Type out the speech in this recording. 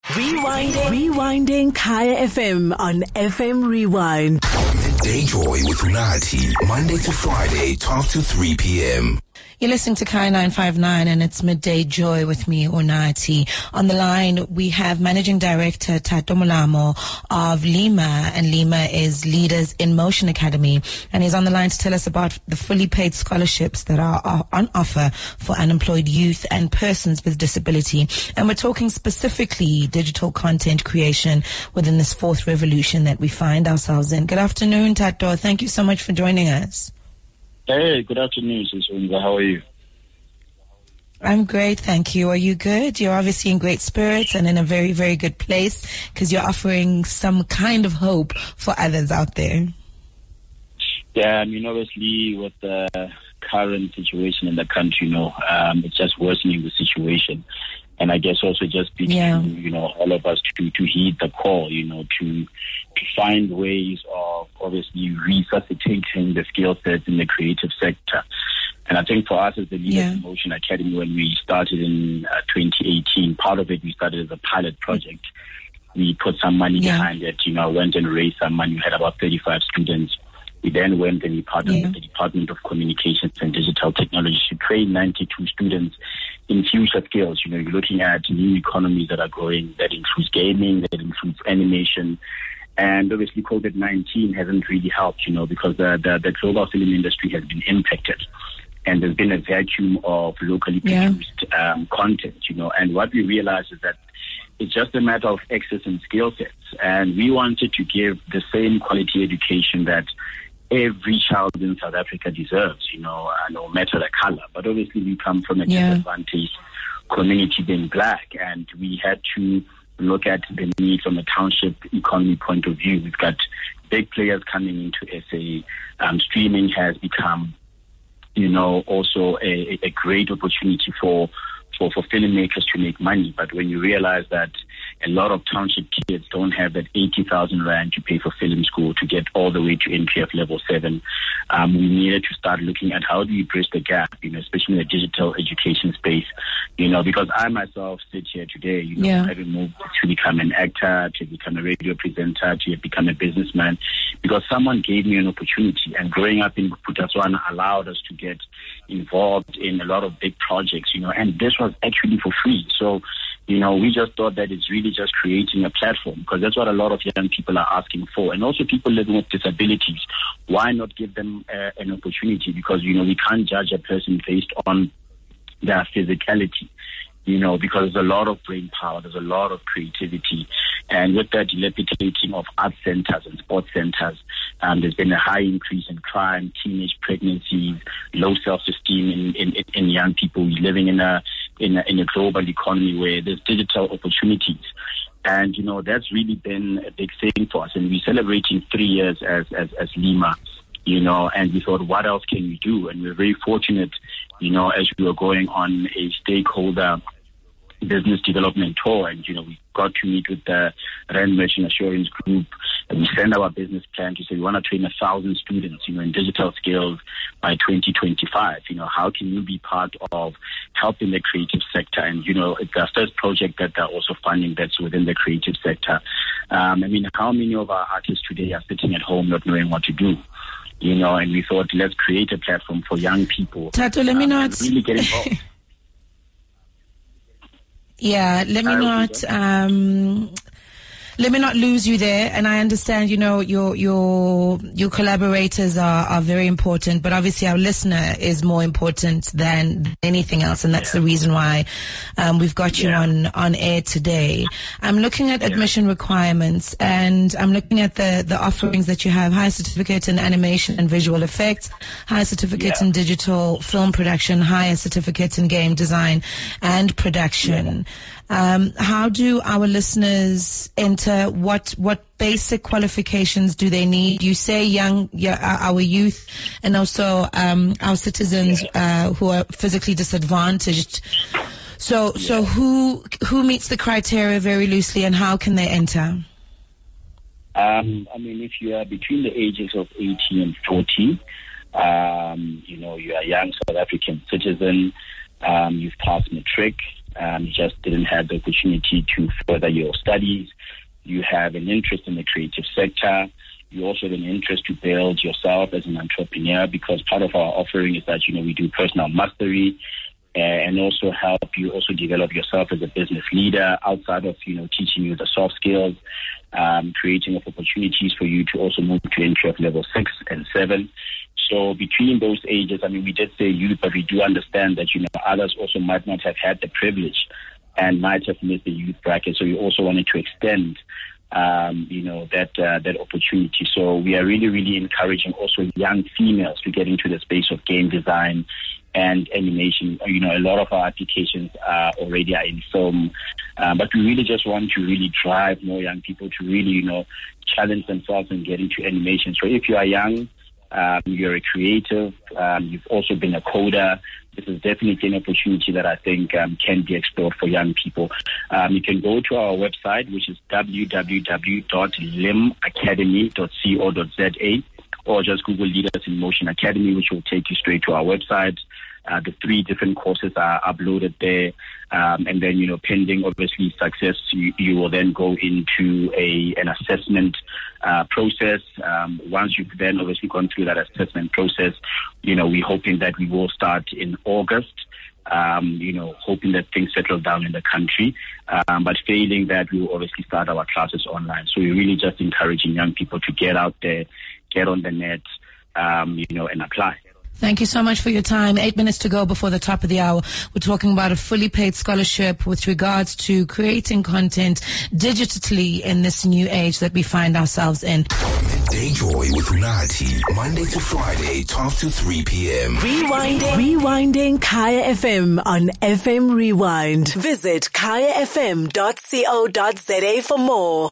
Rewinding Kaya FM on FM Rewind. Midday Joy with Unathi, Monday to Friday, 12 to 3 p.m. You're listening to Kaya 959 and it's Midday Joy with me, Unathi. On the line, we have Managing Director Thato Molamo of Lima, and Lima is Leaders in Motion Academy. And he's on the line to tell us about the fully paid scholarships that are on offer for unemployed youth and persons with disability. And we're talking specifically digital content creation within this fourth revolution that we find ourselves in. Good afternoon, Thato. Thank you so much for joining us. Hey, good afternoon, Sisunza. How are you? I'm great, thank you. Are you good? You're obviously in great spirits and in a very, very good place because you're offering some kind of hope for others out there. Yeah, I mean, obviously, with the current situation in the country, it's just worsening the situation. And I guess also just between, all of us to heed the call, to find ways of obviously resuscitating the skill sets in the creative sector. And I think for us as the Leaders in Motion Academy, when we started in 2018, part of it we started as a pilot project. We put some money behind it, went and raised some money. We had about 35 students. We then went and we partnered with the Department of Communications and Digital Technology to train 92 students in future skills. You're looking at new economies that are growing, that includes gaming, that includes animation. And obviously COVID-19 hasn't really helped, because the global film industry has been impacted. And there's been a vacuum of locally produced content, And what we realized is that it's just a matter of access and skill sets. And we wanted to give the same quality education that every child in South Africa deserves, no matter the color. But obviously we come from a disadvantaged community being black, and we had to look at the need from a township economy point of view. We've got big players coming into SA. Streaming has become, also a great opportunity for filmmakers to make money. But when you realize that a lot of township kids don't have that 80,000 rand to pay for film school to get all the way to NPF level 7, we needed to start looking at how do we bridge the gap, especially in the digital education space, because I myself sit here today, having moved to become an actor, to become a radio presenter, to become a businessman, because someone gave me an opportunity. And growing up in Bophuthatswana allowed us to get involved in a lot of big projects, and this was actually for free. So, we just thought that it's really just creating a platform, because that's what a lot of young people are asking for. And also people living with disabilities, why not give them an opportunity? Because, we can't judge a person based on their physicality, because there's a lot of brain power, there's a lot of creativity. And with that dilapidating of art centers and sports centers, there's been a high increase in crime, teenage pregnancies, low self-esteem in young people. We're living in a global economy where there's digital opportunities. And, that's really been a big thing for us. And we're celebrating 3 years as Lima, and we thought, what else can we do? And we're very fortunate, as we were going on a stakeholder business development tour, and we got to meet with the Rand Merchant Assurance Group, and we send our business plan to say we want to train 1,000 students, in digital skills by 2025. How can you be part of helping the creative sector? And it's our first project that they're also funding that's within the creative sector. How many of our artists today are sitting at home not knowing what to do? And we thought, let's create a platform for young people. Thato, let me not really get involved. Let me not lose you there. And I understand, your collaborators are very important, but obviously our listener is more important than anything else. And that's the reason why we've got you on air today. I'm looking at admission requirements, and I'm looking at the offerings that you have: higher certificate in animation and visual effects, higher certificate in digital film production, higher certificate in game design and production. How do our listeners enter? What basic qualifications do they need? You say our youth, and also our citizens who are physically disadvantaged. So who meets the criteria very loosely, and how can they enter? If you are between the ages of 18 and 40, you are a young South African citizen, you've passed matric, you just didn't have the opportunity to further your studies, you have an interest in the creative sector, you also have an interest to build yourself as an entrepreneur, because part of our offering is that, we do personal mastery and also help you also develop yourself as a business leader outside of, teaching you the soft skills, creating of opportunities for you to also move to entry of level 6 and 7. So between those ages, we did say youth, but we do understand that, others also might not have had the privilege and might have missed the youth bracket. So we also wanted to extend, that opportunity. So we are really, really encouraging also young females to get into the space of game design and animation. A lot of our applications already are in film, but we really just want to really drive more young people to really, challenge themselves and get into animation. So if you are young, you're a creative, you've also been a coder, this is definitely an opportunity that I think can be explored for young people. You can go to our website, which is www.limacademy.co.za, or just Google Leaders in Motion Academy, which will take you straight to our website. The 3 different courses are uploaded there. And then, pending obviously success, you will then go into an assessment process. Once you've then obviously gone through that assessment process, we're hoping that we will start in August. Hoping that things settle down in the country. But failing that, we will obviously start our classes online. So we're really just encouraging young people to get out there, get on the net, and apply. Thank you so much for your time. 8 minutes to go before the top of the hour. We're talking about a fully paid scholarship with regards to creating content digitally in this new age that we find ourselves in. Midday Joy with Nati, Monday to Friday, 12 to 3 p.m. Rewinding Kaya FM on FM Rewind. Visit kayafm.co.za for more.